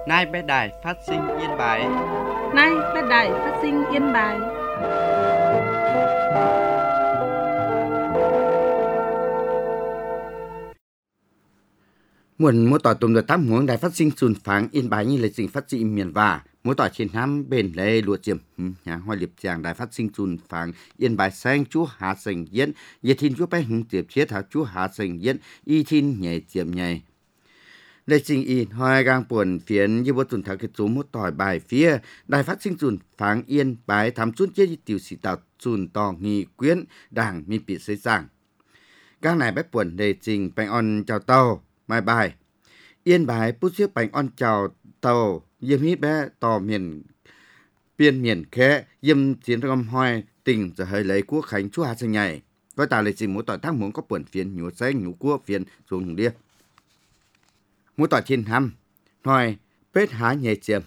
Nay bé đài phát sinh Yên Bái. Nay bé đài phát sinh Yên Bái. Muốn mỗi tỏi tùm được tám hướng đài phát sinh xuân pháng Yên Bái như lịch trình phát sinh miền và mỗi tỏi trên năm bền lê lụa chiêm nhà hoa liệp tràng đài phát sinh xuân pháng Yên Bái xanh chú hạ sành diễn ye thiên chú bé hứng tiệp chế thảo chú hạ sành diễn y thiên nhảy chiêm nhảy lịch trình in hoa gang buồn phiến như bố tuần thảo kết số một tỏi bài phía đài phát sinh xuân pháng Yên Bái thám chút chế tiểu sĩ tạo xuân tò nghi quyến đảng mi bị xây giảng các này bé buồn đề trình bánh on chào tàu mai bài Yên Bái bút chiếc bánh on chào tàu yếm hít bé tò miền biên miền khẽ yếm chiến rong hoài tình giờ hơi lấy quốc khánh chúa hạ sinh nhảy coi tàu lịch trình mỗi tỏi thác muốn có buồn phiền nhũ xanh nhũ quốc phiền xuống đi mỗi tỏi trên hăm nói bết há nhẹ chiếm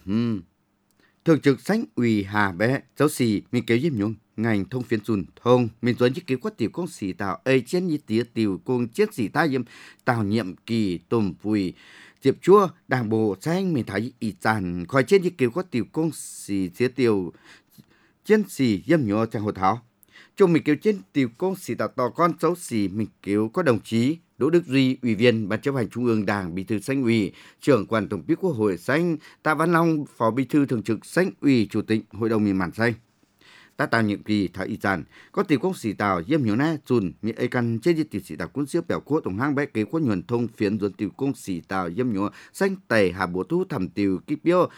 thường trực sánh ủy hà bé giáo sĩ mình kéo yếm nhung ngành thông phiến xuân thông mình dẫn chiếc cứu quát tiểu công sĩ tạo ấy chiến như tía tiểu cùng chiến sĩ ta yếm tạo nhiệm kỳ tùm vùi diệp chua đảng bộ xanh mình thấy ý chàn khỏi trên chiếc cứu quát tiểu công sĩ chế tiểu chiến sĩ yếm nhua trong hồ thảo chung mình cứu trên tiểu công sĩ tạo tò con giáo sĩ mình cứu có đồng chí Đỗ Đức Duy, Ủy viên Ban chấp hành Trung ương Đảng, Bí thư Xanh ủy, Trưởng Đoàn Tổng biên Quốc hội Xanh, Tạ Văn Long, Phó Bí thư Thường trực Xanh ủy, Chủ tịch Hội đồng miền Màn Xanh. Ta tạo nhiệm kỳ thảo y giản, có tiểu công sĩ tạo yếm hiểu na chùn mi ấy căn trên tiểu sĩ tạo quân siêu bèo quốc tổng hang bé kế quốc nhuận thông phiến dồn tiểu công sĩ tạo yếm nhúa xanh tẩy hà bộ thu thẩm tiểu kích biểu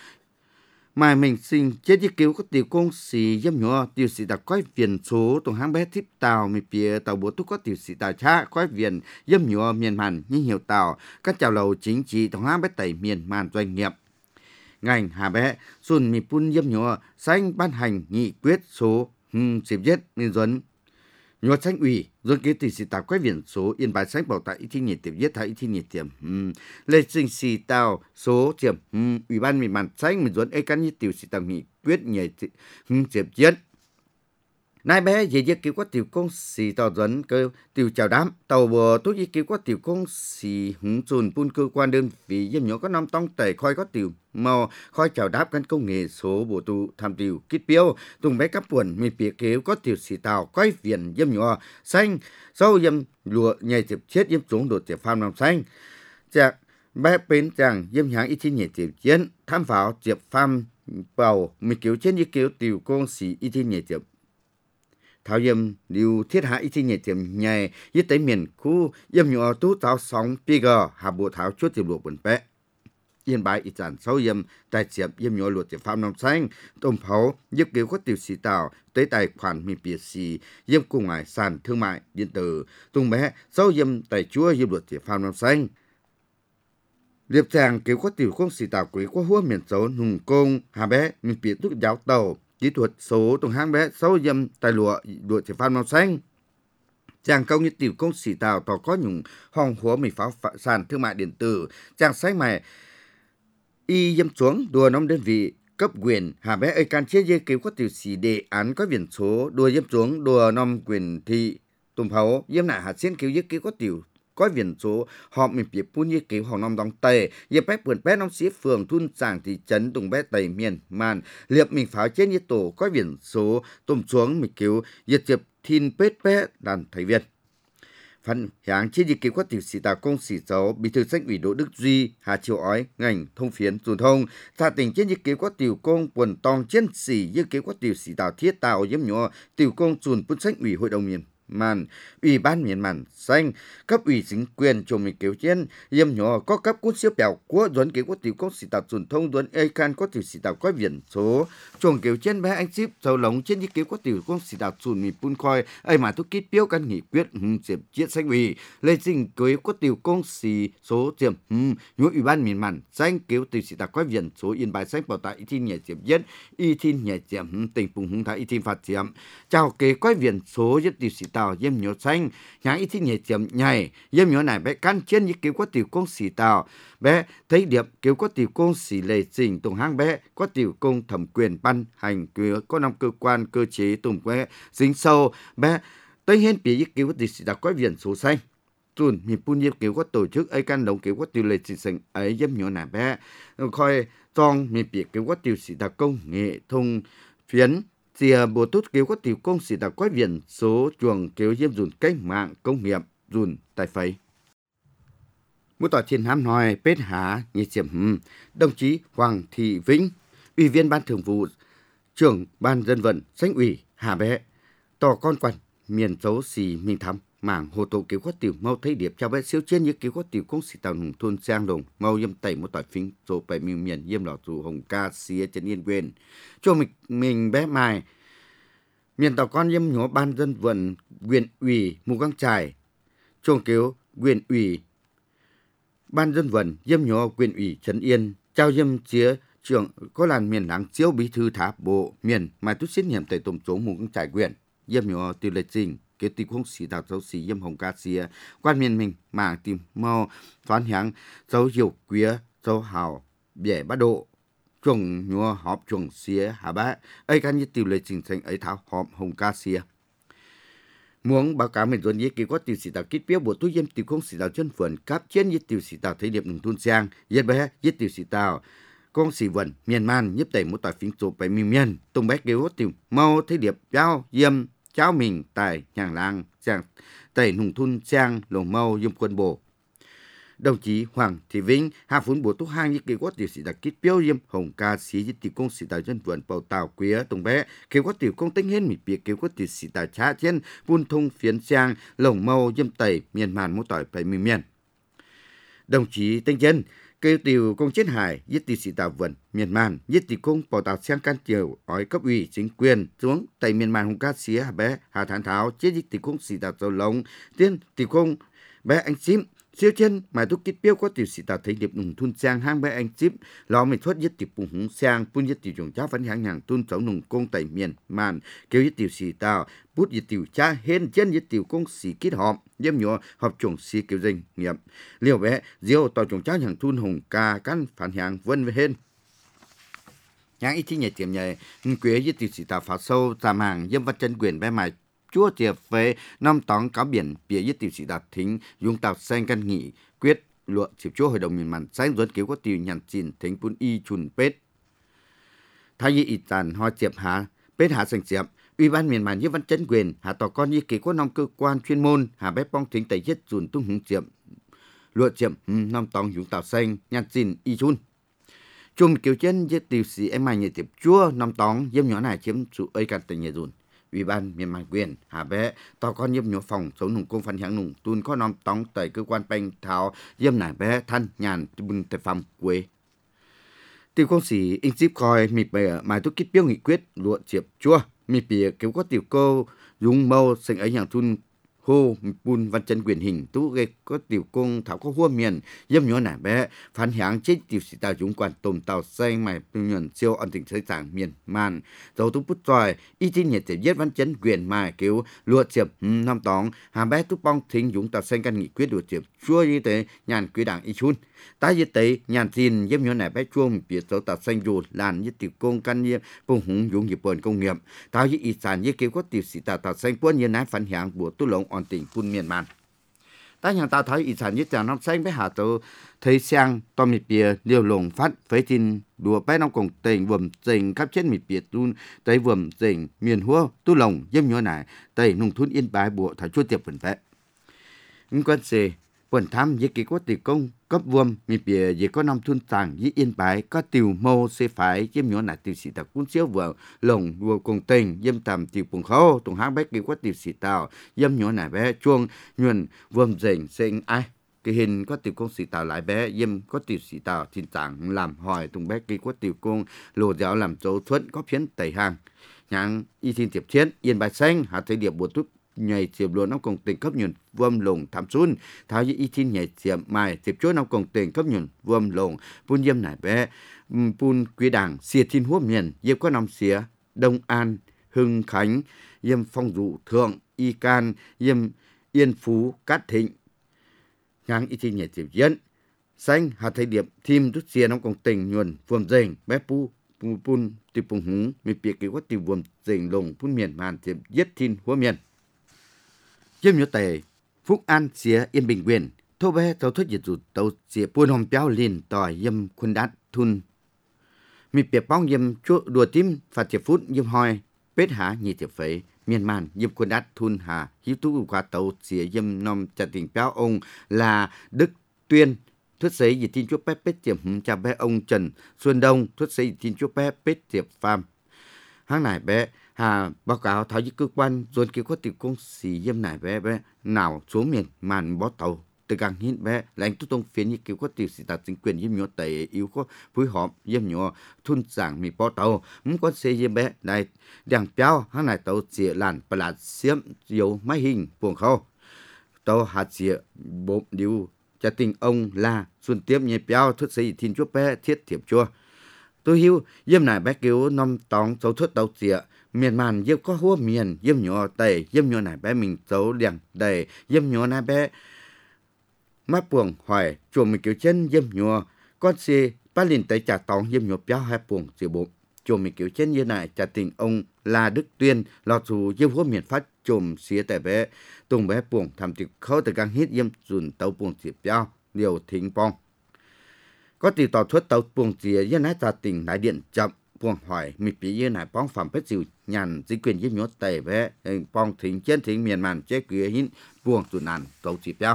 mà mình sinh chết đi cứu có tiểu công sĩ yếm nhúa tiểu sĩ tạo quái viện số tổng hang bé tiếp tàu mi bìa tàu bộ thu có tiểu sĩ tạo cha quái viện yếm nhúa miền màn như nhiều tàu các chào lầu chính trị tổng hang bé tẩy miền màn doanh nghiệp ngành hà bé xuân mi pun yếm nhúa xanh ban hành nghị quyết số xịp giết nên dẫn nhúa xanh ủy dân kế tỷ sĩ tạo quái viện số Yên Bái xanh bảo tại ý thi nhiệt tiệm giết thái ý thi nhiệt tiệm lê sinh sĩ tạo số tiệm ủy ban miền màn xanh mình dẫn ấy căn như tiểu sĩ tạo nghị quyết nhảy tiệm giết nay bé về giết cứu có tiểu công sĩ tạo dẫn cơ tiểu chào đám tàu bờ tốt ý cứu có tiểu công sĩ hứng chùn pun cơ quan đơn vị yếm nhúa có năm tông tẩy khoi có tiểu màu khoi chào đáp căn công nghệ số bộ tụ tham tiểu kít biêu tung bé cắp buồn mi bìa kéo có tiểu sĩ tàu quay viền yếm nhúa xanh sau yếm lụa nhảy tiệp chết yếm xuống đột tiệp pham làm xanh chạc bé bến chàng yếm nháng ít thiên nhảy tiệp chiến tham pháo tiệp pham bầu mi kéo trên như kéo tiểu công sĩ ít thiên nhảy tiệp thảo yếm lưu thiết hạ ít thiên nhảy tiệp nhảy yết tới miền khu yếm nhúa tú tàu sóng piger hà bộ thảo chuốt tiệp lụa buồn bé Yên Bái ít dàn sau yếm tài chiếm yếm nhúa luật tiệp phạm nông xanh tôm pháo giúp cứu có tiểu sĩ tạo tới tài khoản mi bìa xì yếm cùng ngài sàn thương mại điện tử tung bé sau yếm tài chúa yếm luật tiệp phạm nông xanh liệp tràng cứu có tiểu công sĩ tạo quý có hua miền số nùng công hà bé mi bìa túc giáo tàu kỹ thuật số tung hang bé sau yếm tài lụa luật tiệp phạm nông xanh chàng công như tiểu công sĩ tạo tỏ có nhung hong húa mi pháo sàn thương mại điện tử chàng sách mày y yếm xuống đùa nông đơn vị cấp quyền hà bé ấy can chế dây cứu có tiểu sĩ đề án có biển số đùa yếm xuống đùa nông quyền thị tùm pháo yếm nại hạt xin cứu dây cứu có tiểu có biển số họ mình biết pun dây cứu họ nông đóng tề yếm bé vườn bé nông sĩ phường thun sàng thị trấn tùng bé tây miền màn liệp mình pháo trên như tổ có biển số tùm xuống mình cứu yết tiệp thiên pết bé đàn thầy viên phần hạng trên dự kiến có tiểu sĩ tạo công sĩ xấu bí thư Xanh ủy Đỗ Đức Duy Hà Triều ói ngành thông phiến truyền thông thà tỉnh trên dự kiến có tiểu công quần tòng chiến sĩ dự kiến có tiểu sĩ tạo thiết tạo yếm nhúa tiểu công truyền quân Xanh ủy hội đồng miền màn ủy ban miền màn xanh cấp ủy chính quyền chồng mình kéo trên yếm nhúa có cấp cút siêu bèo của dẫn kế có tiểu công sĩ tạo truyền thông dẫn ai can có tiểu sĩ tạo có biển số chồng kéo trên bé anh ship sầu lồng trên dự kiến có tiểu công sĩ tạo truyền mình pun coi ai mà thúc kít biếu căn nghị quyết diệp chiết Xanh ủy lê sinh cưới có tiểu công sĩ số tiệm nhúa ủy ban miền màn xanh kéo tiểu sĩ tạo có biển số Yên Bái xanh bảo tại y thiên nhẹ diệp nhất y thiên nhẹ diệp tỉnh phùng hùng thái y thiên phạt diệp chào kế có biển số nhất tiểu sĩ tạo yếm nhúa xanh nháng ít nhảy chậm nhảy yếm nhúa này bé căn trên như cứu có tiểu công sĩ tạo bé thấy điệp cứu có tiểu công sĩ lệ trình tùng hang bé có tiểu công thẩm quyền ban hành có năm cơ quan cơ chế tùng bé dính sâu bé tới hên bì cứu có tiểu sĩ tạo có biển số xanh tuần mi pun yếp kiểu có tổ chức ấy can động kiểu có tiêu lệ chỉ sinh ấy dâm nhỏ nà bé coi trong mi biệt kiểu có tiêu sĩ ta công nghệ thông phiến chia bộ tốt kiểu có tiêu công sĩ ta quái viện số chuồng kiểu dâm dùn cách mạng công nghiệp dùn tại phấy mỗi tòa thiên hám nói bết há như chiếm đồng chí Hoàng Thị Vĩnh, ủy viên ban thường vụ, trưởng ban dân vận, Sánh ủy Hà Bé, tỏ con quần miền dấu xì minh thắm mảng hồ tổ kiểu có tiểu mau thấy điệp cho bé siêu trên như kiểu có tiểu công sĩ tàu nùng thôn giang đồng mau yêm tẩy một tỏi phính rồi bảy miền yêm lọ dù hồng ca xía chân yên quyền cho mình bé mai miền tàu con yêm nhỏ ban dân vận huyện ủy mù căng trải chuồng kiểu huyện ủy ban dân vận yêm nhỏ huyện ủy trấn yên trao yêm chía trưởng có làn miền láng chiếu bí thư tháp bộ miền mai tút xin hiểm tẩy tổng số mù căng trải huyện yêm nhỏ tiêu lệ trình cái tình không xì đào dấu xì yêm hồng ca xìa quan miền mình mảng tìm mau phán hàng dấu hiệu quía dấu hào bẻ bắt độ chuồng nhua họp chuồng xìa hà bá ấy can như tiêu lệ trình thành ấy tháo họp hồng ca xìa muốn báo cáo mình dồn với kỳ có tiêu sĩ tạo kích biểu bộ tu yêm tiêu không sĩ tạo chân phận cáp chiến với tiêu sĩ tạo thấy điệp nông thôn giang yết bé với tiêu sĩ tạo con sĩ vận miền man nhấp tẩy một tỏi phím chụp bảy miền tung bé kêu tiêu mau thấy điệp giao yêm cháu mình tại nhàng lang giang tẩy nông thôn giang lồng mau yêm quân bộ đồng chí Hoàng Thị Vĩnh hạ phun bộ tu hang như kỳ có tiêu sĩ đặc kích biểu yêm hồng ca sĩ với tiêu công sĩ tạo dân vận bầu tàu quía tung bé kêu có tiêu công tính hết mỉ biệt kêu có tiêu sĩ tạo trả trên buôn thông phiến giang lồng mau yêm tẩy miền man một tỏi bảy miền đồng chí Tinh Chân kêu tiêu công chiến hải giết tiêu sĩ tạo vận miền man giết tiêu công bầu tàu sang can chiều ói cấp ủy chính quyền xuống tại miền man hồng ca sĩ hà bé hà thản tháo chết giết tiêu công sĩ tạo dầu lồng tiên tiêu công bé anh xím siêu chân mà tôi kết biểu có tiểu sĩ tạo thấy điệp nùng thun sang hang bé anh chip lo mình thoát giết tiểu bùng hùng sang phun giết tiểu trồng cháo phấn hàng hàng tuôn cháu nùng công tại miền màn kêu giết tiểu sĩ tạo bút giết tiểu cha hên chân giết tiểu công sĩ kết họp yếm nhỏ họp trồng sĩ kiểu danh nghiệp liều bé diêu tàu trồng cháo hàng thun hùng ca căn phản hàng vân về hên nhang ít chi nhẹ tiệm nhẹ quế giết tiểu sĩ tạo phá sâu giảm hàng yếm vật chân quyền bé mày chúa tiệp về năm tóng cáo biển bìa với tiểu sĩ đạt thính dùng tàu xanh căn nghị quyết luận chiếc chúa hội đồng miền màn sáng dẫn cứu có tiểu nhàn chìn thính pun y chùn pết thay vì ít tàn hoa chiệp hạ pết hạ sành chiệp ủy ban miền màn với văn chấn quyền hạ tỏ con như kỳ có năm cơ quan chuyên môn hạ bé bong thính tẩy chết dùn tung hứng chiệp luận chiệp năm tóng dùng tàu xanh nhàn chìn y chùn chung kiểu chân với tiểu sĩ em mày nhẹ tiệp chúa năm tóng dâm nhỏ này chiếm sự ấy cả tình nhẹ dùn ủy ban miền màn quyền hà bé tao con nhấp nhỏ phòng số nùng công phân hạng nùng tuôn có nom tóng tại cơ quan banh tháo dâm nải bé thân nhàn bưng tại phòng quê tiêu công sĩ in ship coi mịp bè mai tôi kích biểu nghị quyết luận chiệp chua mịp bìa kiểu có tiểu cô dùng mâu sinh ấy hàng thun hô bùn văn chân quyền hình tú gây có tiểu công thảo có hua miền dâm nhỏ nải bé phán hạng chết tiểu sĩ tàu chúng quan tôm tàu xanh mày miền siêu ẩn tình thế sản miền man dấu tú bút tròi y tin nhiệt tiểu viết văn chân quyền mài kiểu lụa chiệp năm tóng hà bé tú bong thính dũng tàu xanh căn nghị quyết lụa chiệp chua như thế nhàn quý đảng y chun tái như thế nhàn tin dâm nhỏ nải bé chua biệt dấu tàu xanh dù làn như tiểu công căn như bông hùng dũng nghiệp bờn công nghiệp tao như y sản như kiểu có tiểu sĩ tàu xanh quân như nái phán hạng của tú lộng ổn tình phun miền man ta nhà ta thấy ý sản nhất là năm xanh với hạ tổ thấy sang to mịt bìa liều lồng phát với tin đùa bé nông cùng tình vườn tình khắp chết mịt bìa tuôn tới vườn tình miền hua tu lồng dâm nhớ này tới nông thôn yên bái bộ thảo chua tiệp vườn vẽ quan xe vườn thăm với kỳ có tỷ công cấp vườn mịt bìa với có năm thôn tàng với yên bái có tiểu mô xe phải dâm nhớ này tiểu sĩ tập cuốn xíu vườn lồng vườn cùng tình dâm tầm tiểu bùng khâu tùng hang bé kỳ có tiểu sĩ tàu dâm nhớ này bé chuông nhuần vườn dình sinh ai cái hình có tiểu công sĩ tàu lại bé dâm có tiểu sĩ tàu thiên tảng làm hỏi tùng bé kỳ có tiểu công lồ giáo làm dấu thuận có phiến tẩy hàng nhang y thiên tiệp chiến yên bài xanh hạ thấy điệp bộ túc nhảy chiệp luôn nó cùng tình cấp nhuận vâm lồng thảm xuân tháo y thiên nhảy chiệp mai chiệp chúa nó cùng tình cấp nhuận vâm lồng pun dâm nải bé pun quý đảng xìa thiên húa miền dâm có năm xìa Đông An Hưng Khánh dâm phong dụ thượng y can dâm yên phú cát thịnh ngang y thiên nhảy chiệp dân xanh hạ thấy điệp thêm rút xìa nó cùng tình nhuận vâm dình bé pu pun tiệp bùng húng mi biệt kỳ có tiệp vâm dình lồng pun miền màn chiệp giết thiên húa miền dâm nhớ tề Phúc An xía Yên Bình Quyền, thô bé tàu thuyết dịch dù tàu xía buôn hồng béo liền tỏi yêm khuôn đát thun. Mi bẹp bóng yêm chúa đùa tím phạt tiệp phút yêm hoi, bết há nhị tiệp phấy, miền màn yêm khuôn đát thun hà, hiếu tú qua tàu xía yêm nòm chả tình béo ông là Đức Tuyên, thuyết giấy dịch tin chúa bé bết tiệp cha bé ông Trần Xuân Đông, thuyết giấy dịch tin chúa bé bết tiệp pham. Hang này bé hà báo cáo tháo với cơ quan dồn kêu có tiểu công xì yêm này bé nào xuống miền màn bó tàu từ càng hin bé lãnh tu tông phiến như kêu có tiểu sĩ đạt chính quyền yêm nhỏ tẩy yếu có phối hợp yêm nhỏ thun giảng mi bó tàu muốn có xe yêm bé này đằng béo hang này tàu chỉ làn bờ lạt xiêm dầu máy hình buồng khâu tàu hạt chỉ bộ điều cha tình ông là xuân tiếp nhẹ béo thuyết xây thiên chúa bé thiết thiệp chua tôi hiểu yêm này bé kêu năm tòng tàu thuyết tàu chỉ miền màn yêm có húa miền yêm nhỏ tẩy yêm nhỏ này bé mình tàu đằng đầy yêm nhỏ này bé mắt buồng hỏi chuồng mình kiểu chân yêm nhỏ con xe ba liền tới trả tòng yêm nhỏ béo hai buồng chỉ bộ chuồng mình kiểu chân như này cha tình ông là Đức Tuyên lọt dù yêm húa miền phát chùm xía tại bé tung bé buồng thầm tiệc khâu từ càng hít yêm dùn tàu buồng chỉ béo điều thính bong có tỷ tàu thuyết tàu buồng chỉ yên nát ra tỉnh đại điện chậm buồng hỏi mi bị yên này bong phẩm bết dịu nhàn chính quyền yếm nhốt tẩy bé bong thính trên thính miền màn chế quý hin buồng tụi nàn tàu chỉ béo.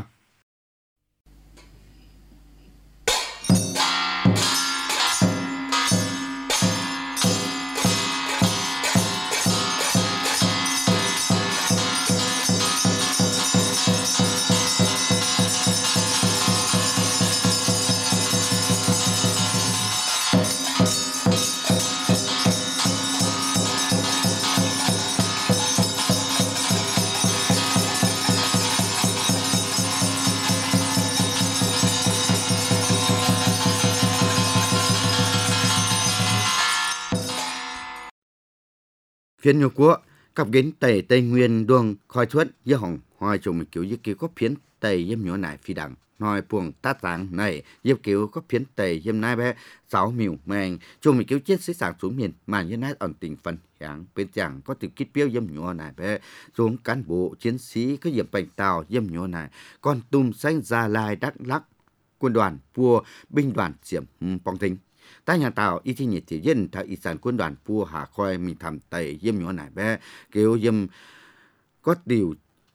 Phiên nhiều quốc cặp kiến tây Tây Nguyên đuông khói thuất với hồng hoài chồng mình kiểu như kiểu có phiến tây yếm nhỏ này phi đẳng nói buồng tát giang này yếm kiểu có phiến tây yếm nai bé 6 miểu mèn chồng mình kiểu chết xí sảng xuống miền mà như nai ẩn tình phần hạng bên chẳng có từ kít biếu yếm nhỏ này bé xuống cán bộ chiến sĩ có yếm bành tàu yếm nhỏ này con tum xanh Gia Lai Đắk Lắk quân đoàn vua binh đoàn diệm bong thính tại nhà tàu y thi nhiệt thì dân thợ y sản quân đoàn vua hà khoai mình thầm tẩy yếm nhỏ này bé kêu yếm có điều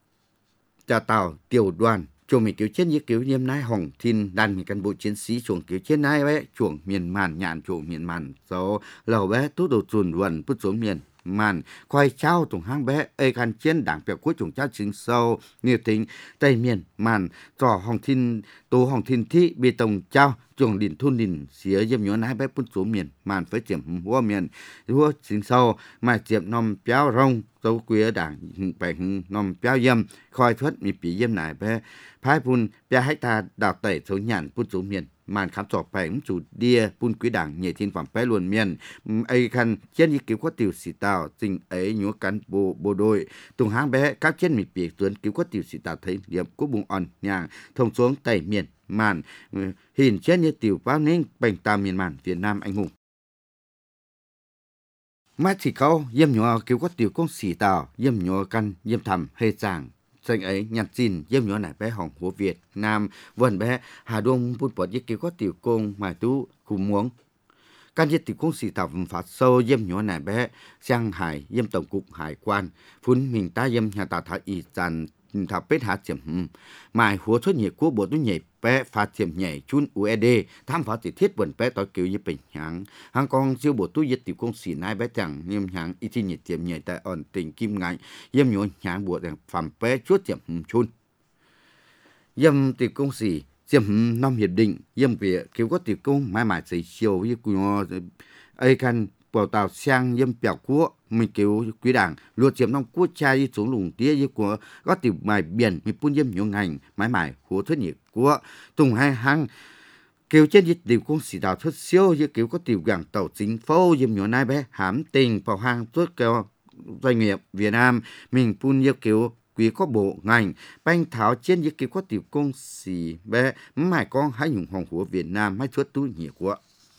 cha tàu tiểu đoàn chuồng mình kiểu chết như kiểu yếm nai hồng thiên đàn mình cán bộ chiến sĩ chuồng kiểu chết nai bé chuồng miền màn nhạn chuồng miền màn số lầu bé tú đồ chuồn luận bút xuống miền màn khoai trao tùng hang bé ê khăn chiến đảng bèo cuối chuồng trao chính sâu nhiều tính tây miền màn trò hồng thiên tố hồng thiên thị bê tông trao chuồng đỉnh thôn đỉnh xía yếm nhỏ nai bé bút xuống miền màn với chiếm hua miền hua chính sâu mà chiếm nom béo rong dấu quý đảng bảy nom béo yếm khoi thuất mi bị yếm này bé phái pun bé hách ta đào tẩy số nhàn bút xuống miền màn khám sọ phải chủ đia pun quý đảng nhảy thiên phẩm bé luồn miền ấy khăn chiến như cứu có tiểu sĩ tàu tình ấy nhúa cán bộ đội tùng hang bé các chiến mi bị tuấn cứu có tiểu sĩ tàu thấy điểm của bùng on nhàng thông xuống tẩy miền màn hình chết như tiểu bao ninh bành tàu miền màn Việt Nam anh hùng mắt chỉ câu yếm nhỏ cứu có tiểu công sĩ tàu yếm nhỏ căn yếm thầm hay giảng xanh ấy nhặt xin yếm nhỏ này bé hỏng của Việt Nam vườn bé Hà Đông bút bọt cứu có tiểu công mài tú cùng muống can giết tiểu công sĩ tàu phạt sâu yếm nhỏ này bé Giang Hải yếm tổng cục hải quan phun mình ta yếm nhà tàu thảo y dàn thảo bết hạ chiếm mài húa xuất nhiệt của bộ tu nhảy bé phạt chiếm nhảy chun UED tham phá chỉ thiết vườn bé tỏi kiểu như bình hạng hàng con siêu bộ tu giết tiểu công sĩ nai bé chẳng nghiêm hạng y thi nhiệt chiếm nhảy tại ổn tỉnh kim ngại yếm nhỏ hạng bộ đằng phạm bé chuốt chiếm chun yếm tiểu công sĩ chiếm năm hiệp định yếm về kiểu có tiểu công mãi mãi xây chiều với của ấy khăn bảo tàu sang yếm bèo của mình kiểu quý đảng luật chiếm năm quốc gia đi xuống lùng tía như của có tiểu mài biển mình phun yếm nhiều ngành mãi mãi của thất nhiệt của tùng hai hang kiểu trên dịch tiểu công sĩ đào thất siêu như kiểu có tiểu gàng tàu chính phố yếm nhỏ nai bé hám tình vào hang tuốt kêu doanh nghiệp Việt Nam mình phun như kiểu quý có bộ ngành banh tháo trên như kiểu có tiểu công sĩ bé mãi con hai nhung hồng của Việt Nam hai chuốt túi nhiều của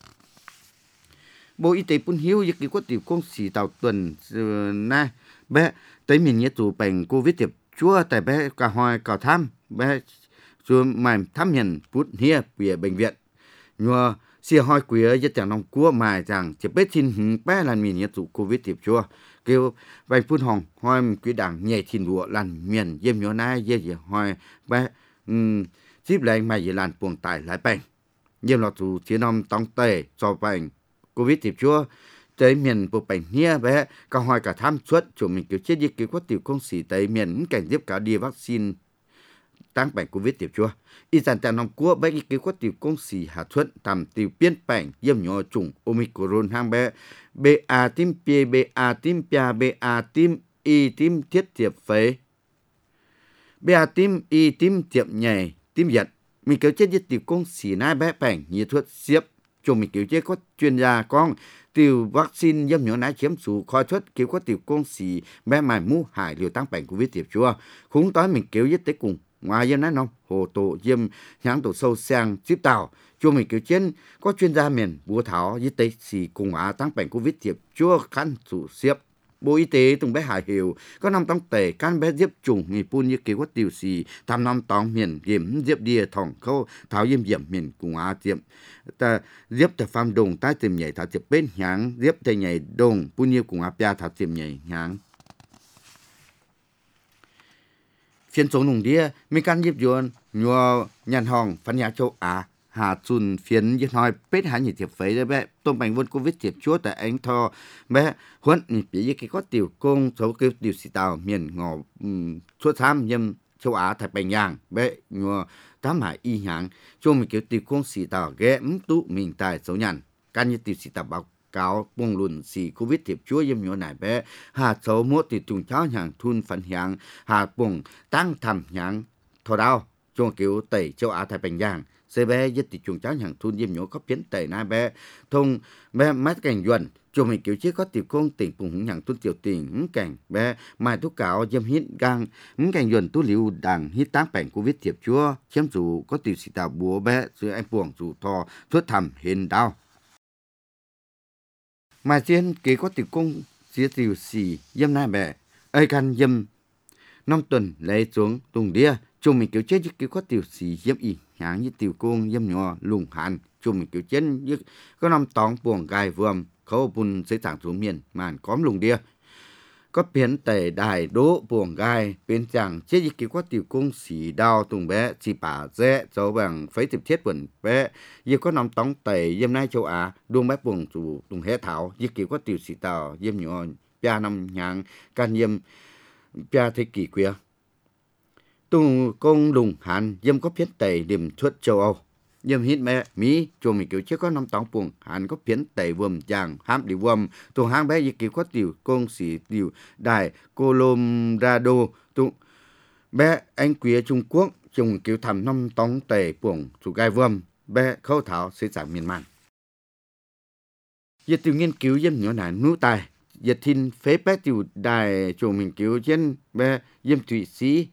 Bộ Y tế phun hiếu như kiểu có tiểu công sĩ tàu tuần na bé tới miền nhé tù bành Covid tiệp chúa tại bé cả hồi cả thăm bé rồi mà thăm nhận phút hia về bệnh viện nhờ xia hoi quỷ giật chẳng nông cua mà rằng chỉ biết xin bé là mình nhiệt tụ covid tiệp chua kêu vài phút hồng hoi quý đảng nhảy thìn lụa làn miền yếm nhớ nai dê dê hoi bé tiếp lại mà dễ làn buồn tải lại bệnh yếm lọt tụ chiến năm tông tề cho bệnh covid tiệp chua tới miền bộ bệnh nia bé cả hoi cả tham suất chủ mình kiểu chết đi kiểu có tiểu công sĩ tới miền cảnh tiếp cả đi vaccine tăng bệnh covid tiệp chua y sản tại nông cua bé cái có tiểu công sĩ hạ thuận tầm tiểu biến bệnh yếm nhỏ chủng omicron hang bé ba tim p ba tim pia ba tim y tim thiết tiệp phế ba tim y tim tiệp nhảy tim giật mình kiểu chết tiểu công sĩ nai bé bệnh như thuốc xếp chúng mình kiểu chết có chuyên gia con tiểu vaccine yếm nhỏ nái chiếm số khỏi thuốc kiểu có tiểu công sĩ bé mài mũ hải liều tăng bệnh covid tiệp chua khúng tối mình kiểu giết tới cùng ngoài yếm nái nông hồ tổ yếm nhãn tổ sâu sang ship tàu cho mình kiểu trên có chuyên gia miền búa tháo y tế xì cùng tăng bệnh covid tiệp chua khăn chủ xếp Bộ Y tế tung bé Hải Hiểu có năm tông tể can bé diếp trùng nghỉ pun như kế quát tiểu xì tham năm tông miền diệm diếp đìa thòng khâu tháo diêm diệm miền cùng diệm ta diếp ta pham đồng tai tìm nhảy thảo diệp bên nháng diếp ta nhảy đồng pun như cùng pia thảo tìm nhảy nháng phiên số nùng đĩa mi can diếp yuan nhua nhàn hòn phán nhà châu Á hà chun phiến như nói bết hà nhị thiệp phấy đấy bé tôm bánh vân covid thiệp chúa tại anh thọ bé huấn nhị bị cái có tiểu công số cái tiểu sĩ tàu miền ngò chúa tham nhâm châu Á thái bình dương bé nhua tám hải y hạng cho mình kiểu tiểu công sĩ tàu ghé tú mình tài số nhàn can như tiểu sĩ tàu báo cáo bông luận sĩ covid thiệp chúa yếm nhua này bé hà số mốt thì trùng cháu hàng thun phản hàng hà bông tăng thầm hàng thọ đau cho kiểu tẩy châu Á thái bình dương xe bé giết thì chuồng cháu hàng thun diêm nhổ có biến tệ na bé thông bé mắt cảnh duẩn cho mình kiểu chứ có tiểu công tỉnh cùng hứng hàng thun tiểu tỉnh cảnh bé mai thuốc cạo diêm hít gang cảnh duẩn tu liu đằng hít tám bệnh covid thiệp chúa chiếm dù có tiểu sĩ tàu búa bé dưới anh buồng dù thò thuốc thầm hình đau mà trên kế có tiểu công chia tiểu sĩ diêm na bé ai can diêm năm tuần lấy xuống tùng đĩa cho mình kiểu chết chứ kiểu có tiểu sĩ diêm y hạng như tiểu công yếm nhỏ lùng hàn chung mình kiểu chân như có năm tóng buồng gai vườm khâu bùn xây thẳng xuống miền màn cóm lùng đia có biến tẩy đài đỗ buồng gai bên chẳng chết như kiểu có tiểu công xỉ đau tùng bé chỉ bả dễ dấu bằng phấy tiệp thiết buồn bé như có năm tóng tẩy yếm nai châu Á đuông bé buồng chủ tùng hé thảo như kiểu có tiểu sĩ tàu yếm nhỏ pia năm nhàng can yếm pia thế kỷ quia tung công lùng hàn yếm có phiến tẩy điểm xuất châu Âu yếm hít mẹ Mỹ cho mình kiểu chứ có năm tóng buồng hàn có phiến tẩy vườm chàng hám đi vườm tung hang bé như kiểu có tiểu công sĩ tiểu đài Colorado tung bé anh quý Trung Quốc trùng kiểu thầm năm tóng tẩy buồng chủ gai vườm bé khâu thảo xây sản miền man yết tiểu nghiên cứu yếm nhỏ nải nú tài yết thiên phế bé tiểu đài cho mình kiểu trên bé yếm Thụy Sĩ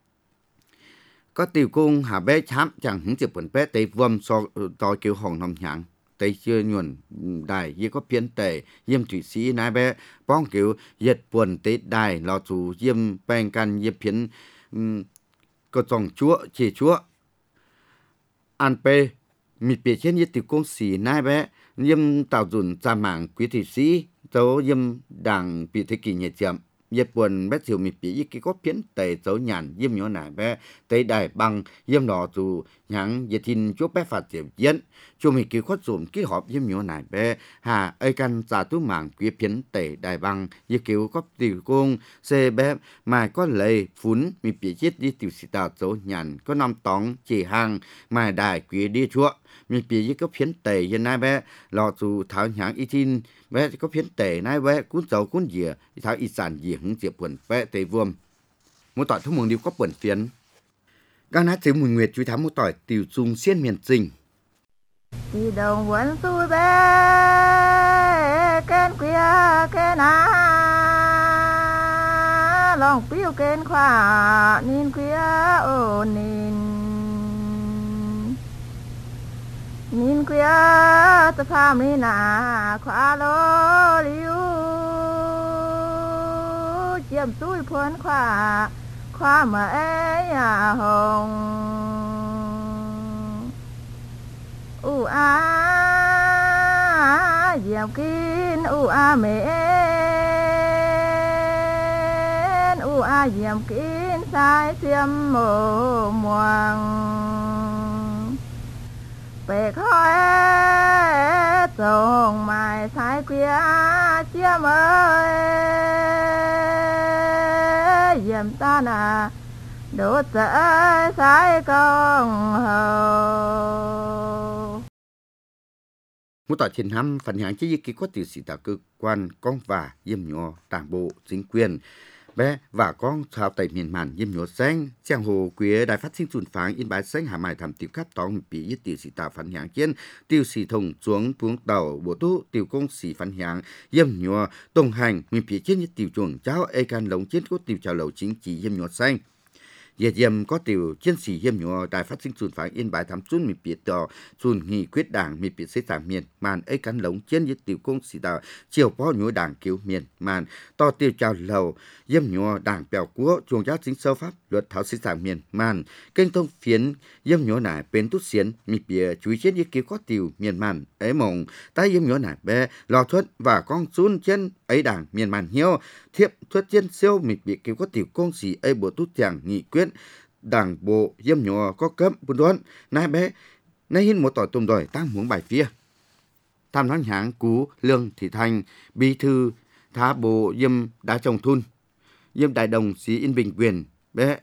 có tiểu công hà bé chám chẳng hứng chịu bẩn bé tây vâm so to kiểu hồng nằm nhàng tây chưa nhuần đài như có phiến tề yếm Thụy Sĩ nái bé bong kiểu yết buồn tây đài lò chủ yếm bèn can yếm phiến có dòng chúa chỉ chúa an pe mịt bề trên yết tiểu công xì nái bé yếm tạo dùn ra mạng quý Thụy Sĩ dấu yếm đảng bị thế kỷ nhiệt chậm yết buồn bé chiều mịt bị cái có phiến tề dấu nhàn yếm nhỏ nải bé tây đài bằng yếm nọ dù nhang yết tin chúa bé phạt tiệm diễn cho mình kêu khoát dùm ký họp yếm nhỏ nải bé hà ai căn giả tú mạng quý phiến tề đài bằng yết kêu có tiểu công xe bé mà có lệ phún mịt bị chết đi tiểu sĩ tàu dấu nhàn có năm tóng chỉ hàng mà đài quý đi chúa mình bị có phiến tề hiện nay bé lò dù thảo nhang y tin bé có phiến tề nay bé cuốn dầu cuốn dìa thảo y sản dìa hứng diệp quần bé tề vuông một tỏi thông mường điều có quần phiến các nát chữ mùi nguyệt chú thám một tỏi tiểu dung xiên miền trình đi đồng quấn tôi bé kén quia kén á lòng piu kén khoa nín quia ô nín quia tập phàm ní nà khoa lô liu chiêm túi phun khoa khoa mà ấy hồng u a diệm kín u a mến u a diệm kín sai xiêm mồ muang về khói tổng mài sai quia chiêm ơi diệm ta nà đốt dỡ sai công hầu. Một tòa chiến hăm phản hạng chế ý có từ sĩ tạo cơ quan con và yếm nhỏ đảng bộ chính quyền bé và con chào tại miền màn yếm nhỏ xanh giang hồ quế đài phát sinh truyền phán in bài xanh hạ mài thảm tiểu cắt tòng bị yết tiểu sĩ tạo phản hạng chiến tiêu sĩ thông xuống buông tàu bộ tu tiểu công sĩ phản hạng yếm nhỏ đồng hành mình bị chiến yết tiểu chuồng cháu ai can lồng chiến có tiểu chào lầu chính trị yếm nhỏ xanh. Giờ diệm có tiểu chiến sĩ yếm nhỏ đài phát sinh truyền phán in bài thảm xuân mình bị tỏ xuân nghị quyết đảng mình bị xây tảng miền màn ấy cán lống chiến với tiểu công sĩ tạo chiều phó nhúa đảng cứu miền màn to tiêu chào lầu yếm nhỏ đảng bèo cúa chuồng giáo chính sâu pháp luật thảo xây tảng miền màn kênh thông phiến yếm nhỏ nải bên tút xiến mình bị chú ý chiến với cứu có tiểu miền màn ấy mộng tay yếm nhỏ nải bé lò thuất và con xuân chiến ấy đảng miền màn hiếu thiếp thuất chiến siêu mình bị cứu có tiểu công sĩ ấy bộ tút chàng nghị quyết đảng bộ yếm nhỏ có cấp buôn đoán nai bé nay hin một tỏi tôm đòi tăng muốn bài phía tham nói hãng cú lương thị thành bí thư thá bộ yếm đã trồng thun yếm đại đồng sĩ in bình quyền bé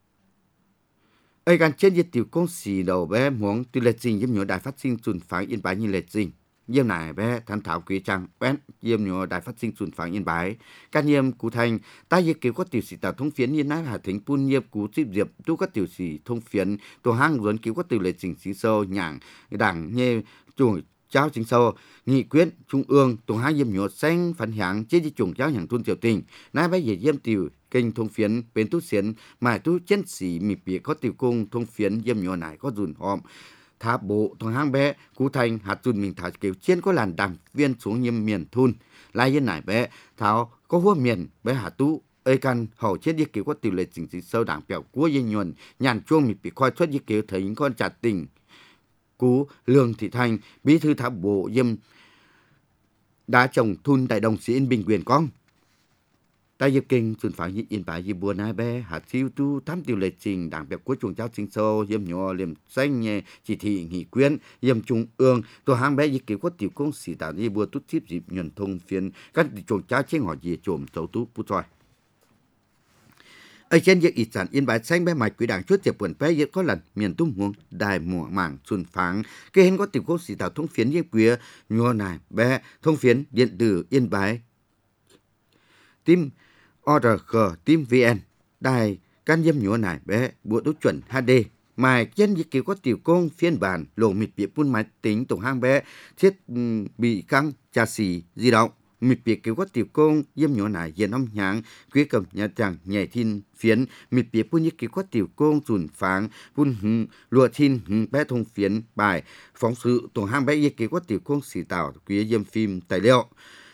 ấy gan trên diệt tiểu công sĩ đầu bé muốn từ lệ trình yếm nhỏ đài phát sinh truyền phán in bài như lệ trình yếm này bé tham thảo quý trang bén yếm nhỏ đài phát sinh truyền phán in bài can yếm cú thành ta yếm kiểu có tiểu sĩ tạo thông phiến như nái hà thính pun yếm cú tiếp diệp tu có tiểu sĩ thông phiến tổ hang ruốn kiểu có tiểu lệ trình xí sâu nhàng đảng nhê chuồng cháu chính sâu nghị quyết trung ương tổ hai yếm nhỏ xanh phản hạng chế di chuồng cháu nhàng thôn triều tình nái bé về yếm tiểu kênh thông phiến bên tu xiến mài tu chiến sĩ mì bìa có tiểu cung thông phiến yếm nhỏ này có dùn hòm thả bộ thằng hang bé cú thành hạt dùn mình thả kiểu chiến có làn đảng viên xuống yếm miền thun lai yên nải bé thảo có hua miền bé hạt tu ấy căn hậu chết đi kiểu có tiểu lệ chỉnh trị sâu đảng bèo cua yên nhuận nhàn chuông mì bìa coi xuất đi kiểu thấy những con chặt tình cú lương thị thành bí thư thả bộ yếm đã trồng thun tại đồng sĩ in bình quyền con tại dịp kinh truyền phán in bài dịp buồn ai bé hạt siêu tu thám tiêu lệ trình đảng bèo của chuồng cháu sinh sâu yếm nhỏ liềm xanh nhẹ chỉ thị nghị quyến yếm trung ương tổ hàng bé dịp kiểu có tiểu công sĩ tạo dịp bùa tút tiếp dịp nhận thông phiên các chuồng cháu trên họ dịp trộm tàu tú bút rồi ở trên việc ít sản in bài xanh bé mạch quỹ đảng chốt dịp buồn bé dịp có lần miền tung huống đài mùa mảng truyền phán cái hình có tiểu công sĩ tạo thông phiến dịp quía nhỏ này bé thông phiến điện tử in bài tim org tim vn đài can yếm nhỏ này bé bộ đấu chuẩn HD mà trên những kiểu có tiểu công phiên bản lộ mịt bịa phun máy tính tổng hang bé thiết bị căng trà xì di động mịt bịa kiểu có tiểu công yếm nhỏ này hiện âm nhãn quý cầm nhà chẳng nhảy thiên phiến mịt bịa phun những kiểu có tiểu công dùn pháng phun lụa thiên bé thông phiến bài phóng sự tổng hang bé những kiểu có tiểu công xì tạo quý yếm phim tài liệu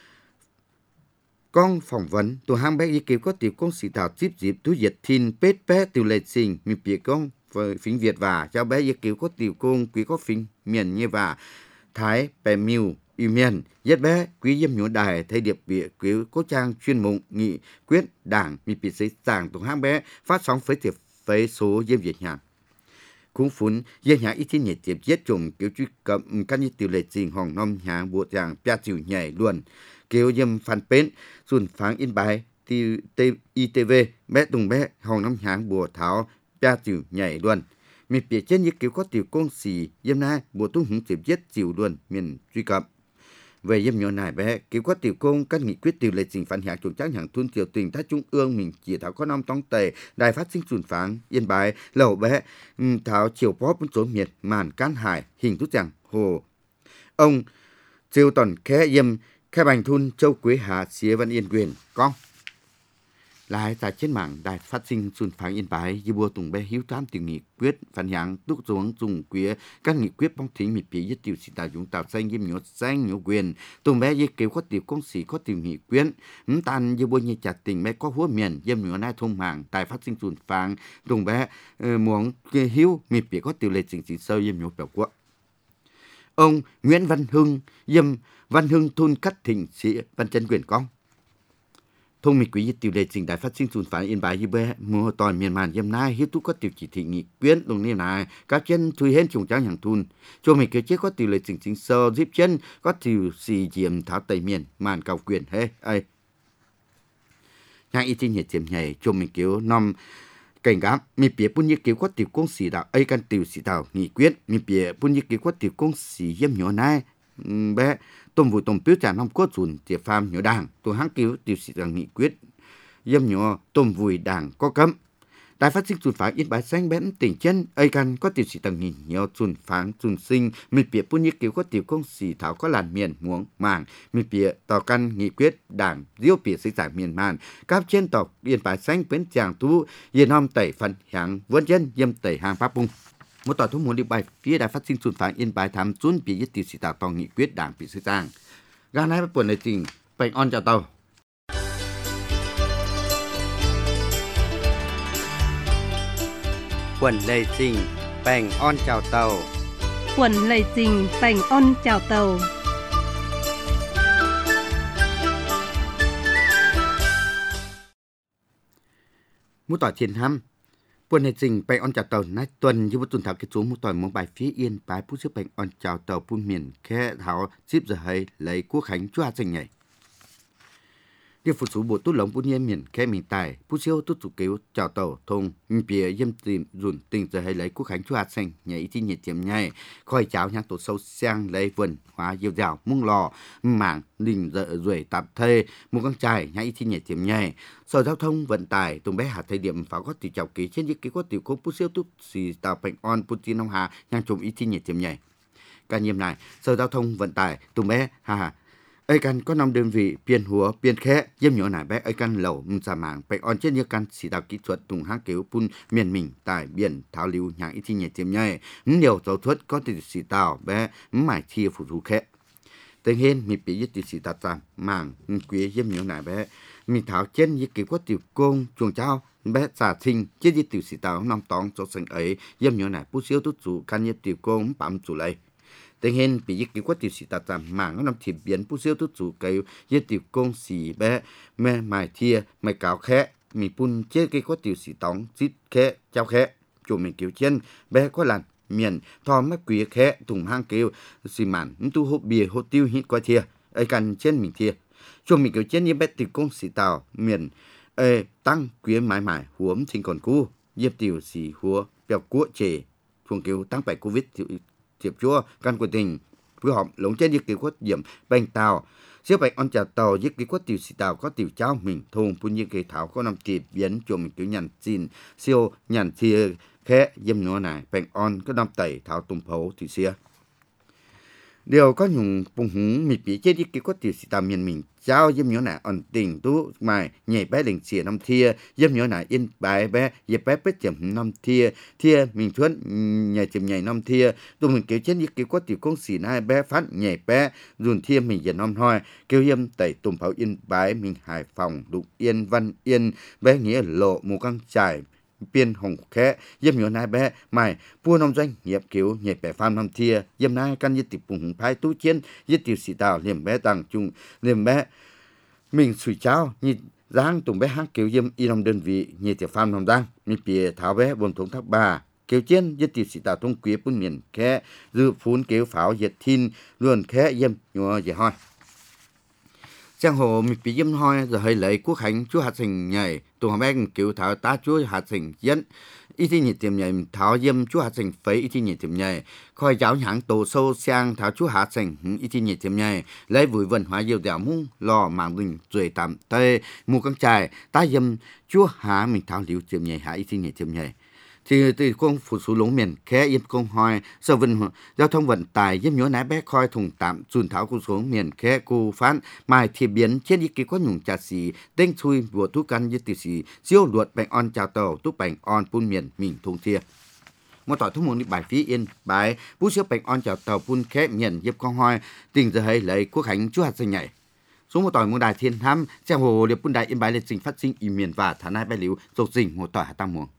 con phỏng vấn tổ hang bé ý kiến có tiểu công sĩ tạo tiếp dịp túi dịch thiên pết bé tiểu lệ trình miền biệt con phím Việt và cháu bé ý kiến có tiểu công quý có phím miền như và thái bè miu y miền giết bé quý yếm nhỏ đài thay điệp biệt quý có trang chuyên mục nghị quyết đảng miền biệt giấy tàng tổ hang bé phát sóng với số yếm Việt Nam cũng phun dân nhà ít thiên nhiệt tiếp giết chủng kiểu truy cập các như tiểu lệ trình hòng nom nhà bộ dạng bia chịu nhảy luôn kêu yếm phản bến xuân phán in bài ITV bé tùng bé hòng năm hạng bùa thảo bia chịu nhảy luôn miền phía trên như kiểu có tiểu công sĩ yếm na bùa tung hứng tiếp giết chịu luôn miền truy cập về yếm nhỏ này bé kiểu có tiểu công các nghị quyết tiểu lệ trình phản hạng chuồng trắng hàng thôn triều tình thái trung ương mình chỉ thảo có năm tông tề đài phát sinh xuân phán yên bài lẩu bé thảo chiều pop bốn số miệt màn can hải hình thức chẳng hồ ông triều tần khé yếm khai bành thun châu quế hà xía văn yên quyền con Lại tại trên mạng đài phát sinh xuân phán Yên Bái như bùa tùng bé hiếu tám tiểu nghị quyết phản hạng túc xuống dùng quía các nghị quyết bóng thí mì phí nhất tiểu sĩ tạo dũng tạo xanh yếm nhốt xanh nhốt quyền tùng bé như kêu có tiểu công sĩ có tiểu nghị quyết tan như bùa như chặt tình bé có húa miền yếm nhốt nai thông mạng đài phát sinh xuân phán tùng bé muốn hiếu mì phí có tiểu lệ chính trị sâu yếm nhốt biểu quốc. Ông Nguyễn Văn Hưng yếm Văn Hưng thôn cắt thịnh sĩ văn chân quyền công thông minh quý nhất tiểu đề trình đại phát sinh xuân phán Yên Bái như bé mùa toàn miền màn yếm nai hiếu tú có tiểu chỉ thị nghị quyết đồng niệm này các chân thui hên trùng trang hàng thun cho mình kế chế có tiểu lệ trình chính sơ díp chân có tiểu xì diệm tháo tây miền màn cầu quyền hết ai hàng y tin nhiệt diệm nhảy cho mình kiểu năm cảnh gám mi bìa bún như kiểu có tiểu công sĩ đạo ấy căn tiểu sĩ đạo nghị quyết mi bìa bún như kiểu có tiểu công sĩ yếm nhỏ nai bé tôm vụ tôm piếu trả năm cốt dùn tiệp phàm nhỏ đảng tôi hãng cứu tiểu sĩ đạo nghị quyết yếm nhỏ tôm vùi đảng có cấm đại phát sinh xuân phán Yên Bái xanh bén tỉnh chân ấy căn có tiểu sĩ đạo nghị nhỏ xuân phán xuân sinh mi bìa bún như kiểu có tiểu công sĩ thảo có làn miền muống màng mi bìa tàu căn nghị quyết đảng diêu bìa xây giải miền màn các trên tàu Yên Bái xanh bén chàng tú yên hôm tẩy phần hàng vân chân yếm tẩy hàng pháp bung một tòa thu muốn đi bài phía đại phát sinh xuân phán Yên Bái thám xuân bị nhất tiểu sĩ tạo tòng nghị quyết đảng bị xây giang ga này bắt buồn này trình bệnh on chào tàu quần lệ trình bệnh on chào tàu quần lệ trình bành on chào tàu một tòa chiến hăm buồn này trình bệnh on chào tàu nay tuần như một tuần thảo kết xuống một tòa mong bài phía Yên Bái phú sức bệnh on chào tàu phun miền khe thảo ship giờ hay lấy quốc khánh chúa thành nhảy điều phụ số bộ tốt lồng bún nhiên miền khe miền tài phú siêu tốt chủ cứu chào tàu thùng bìa yếm tìm dùn tình giờ hay lấy quốc khánh chúa thành nhảy chi nhiệt tiệm nhảy khói cháo nhang tổ sâu sang lấy vườn hóa diều dào mung lò mảng đình dợ ruồi tạp thê một con trai nhảy chi nhiệt tiệm nhảy sở giao thông vận tải tùng bé hạ thời điểm pháo có tỷ chào ký trên những ký có tiểu cố phú siêu tốt xì tàu bệnh on putin ông hà nhang trùng ý chi nhiệt tiệm nhảy cả nhiệm này sở giao thông vận tải tùng bé hà ấy căn có 5 đơn vị biên húa biên khẽ yếm nhỏ nải bé ấy căn lẩu giả mảng bệnh on trên như căn chỉ đạo kỹ thuật tùng hang cứu phun miền mình tại biển tháo lưu nhang ít thi nhiệt tiêm nhảy nhiều giáo thuật có thể chỉ tạo bé mải chia phụ du khẽ tình hình mi bị nhất chỉ tạo giảm mảng quý yếm nhỏ nải bé mi tháo trên như kiểu có tiểu công chuồng trao bé giả sinh trên như tiểu chỉ tạo năm tóng cho sinh ấy yếm nhỏ nải bút siêu tốt chủ căn như tiểu công bám chủ lấy tình hình bị dịch có tiểu sĩ tạo giảm mảng năm thịt biến bút siêu tốt chủ cây với tiểu công sĩ bé mẹ mài thia mài cáo khẽ mì pun chế cây có tiểu sĩ tóng chít khẽ trao khẽ chủ mình kiểu chân bé có làn miền thò mắt quý khẽ thùng hang kêu xì màn tu hộp bìa hộp tiêu hít qua thia ấy cần trên mình thia chủ mình kiểu chân như bé tiểu công sĩ tạo miền tăng quý mãi mãi huống sinh còn cu dẹp tiểu sĩ húa bèo cuộn chè chuồng kêu tăng phải covid thiệp chúa căn của tình phối hợp lồng trên những kiểu quất điểm bành tàu siêu bạch on chào tàu những kiểu quất tiểu sĩ tàu có tiểu trao mình thùng phun những cái thảo có nằm thịt biến cho mình kiểu nhằn xin siêu nhằn thìa khẽ dâm nó này bành on có nằm tẩy thảo tùng phấu thì xia điều có nhung bùng húng mịt bị chết những kiểu quất tiểu sĩ tàu miền mình trao dâm nhỏ này on tình tú mài nhảy bé lệnh xỉa năm thia dâm nhỏ này Yên Bái bé dẹp bé bết chậm năm thia mình thuận nhảy chậm nhảy năm thia tụi mình kêu trên những kiểu có tiểu công xỉ này bé phát nhảy bé dùn thia mình dần năm thôi kêu yếm tẩy tùng pháo Yên Bái mình Hải Phòng Đục Yên Văn Yên bé nghĩa lộ mù căng trải biên hồng khẽ yếm nhỏ này bé mài vua nông doanh nghiệp kiểu nhảy bé phan năm thia yếm này căn như tiểu bùng phái tú chiến như tiểu sĩ tàu liềm bé tăng chung liềm bé mình sủi cháo như giang tùng bé hát kiểu yếm y nông đơn vị như tiểu phan nông giang mình bìa tháo bé buồn thống thác bà kiểu chiến như tiểu sĩ tàu thông quý bún miền khẽ dư phun kiểu pháo diệt thiên luôn khẽ yếm nhỏ dễ hoi Giang hồ mình bị yếm hoi rồi hơi lấy quốc khánh chúa hạt sinh nhảy tụi họ bé kiểu tháo tá chúa hạt sinh dẫn ít thì nhiệt tiệm nhảy tháo yếm chúa hạt sinh phấy ít thì nhiệt tiệm nhảy khoi giáo nhãn tổ sâu sang tháo chúa hạt sinh ít thì nhiệt tiệm nhảy lấy vùi vần hóa diều dẻo mung lò màng đình rồi tạm tê mù căng trài tá yếm chúa há mình tháo liu tiệm nhảy hạ ít thì nhiệt tiệm nhảy thì từ công phủ số lũng miền khé yên công hoi sở giao thông vận tải giúp nhớ nái bé khoi thùng tạm chùn tháo cu xuống miền khé cu phán mai thì biến trên ý kiến có nhung trà xì tên chui của thu căn như tỷ xì siêu luật bành on chào tàu túc bành on pun miền mình thùng thia một tỏi thông môn đi bài phí yên bài bút siêu bành on chào tàu pun khé miền giúp con hoi tình giờ hay lấy quốc khánh chúa hạt sinh nhảy số một tỏi một đài thiên thăm xe hồ điệp pun đài yên bài lịch trình phát sinh ý miền và thả nai bài liễu dột dình một tỏi hạ tăng muồng